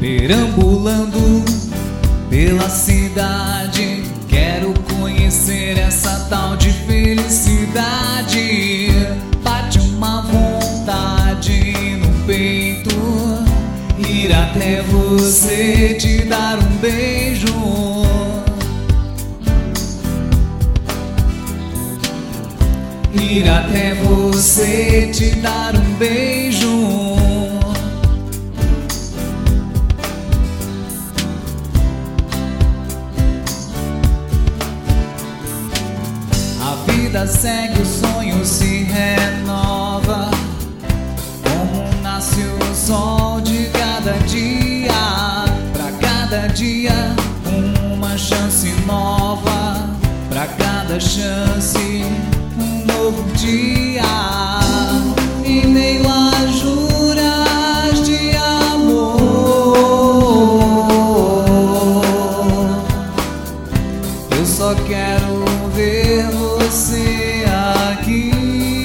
Perambulando pela cidade, quero conhecer essa tal de felicidade. Bate uma vontade no peito, ir até você, te dar um beijo. Ir até você, te dar um beijo. A vida segue, o sonho se renova, como nasce o sol de cada dia. Pra cada dia uma chance nova, pra cada chance um novo dia. Em meio a juras de amor, eu só quero ver você aqui,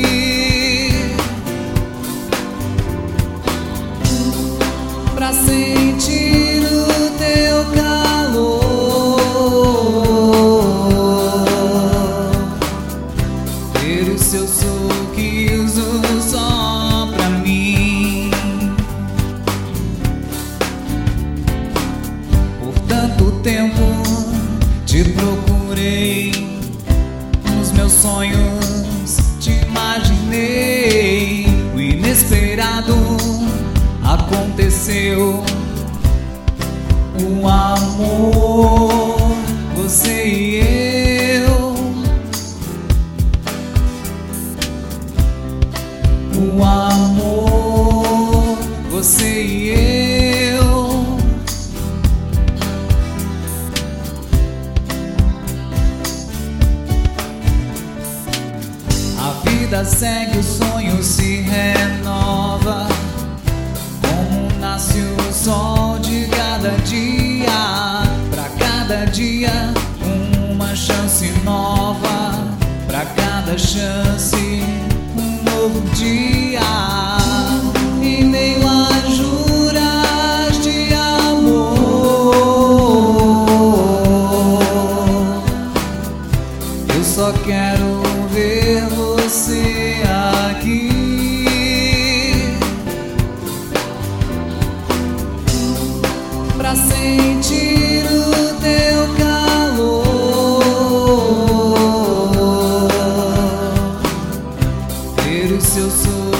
pra sentir o teu calor, ter o seu sorriso só pra mim. Por tanto tempo te procurei, nos meus sonhos te imaginei. O inesperado aconteceu, o amor, você e eu. O amor, você e eu. A vida segue, o sonho se renova, como nasce o sol de cada dia. Pra cada dia uma chance nova, pra cada chance um novo dia. Em meio a juras de amor, eu só quero ver você aqui, pra sentir o teu calor, ter o seu sorriso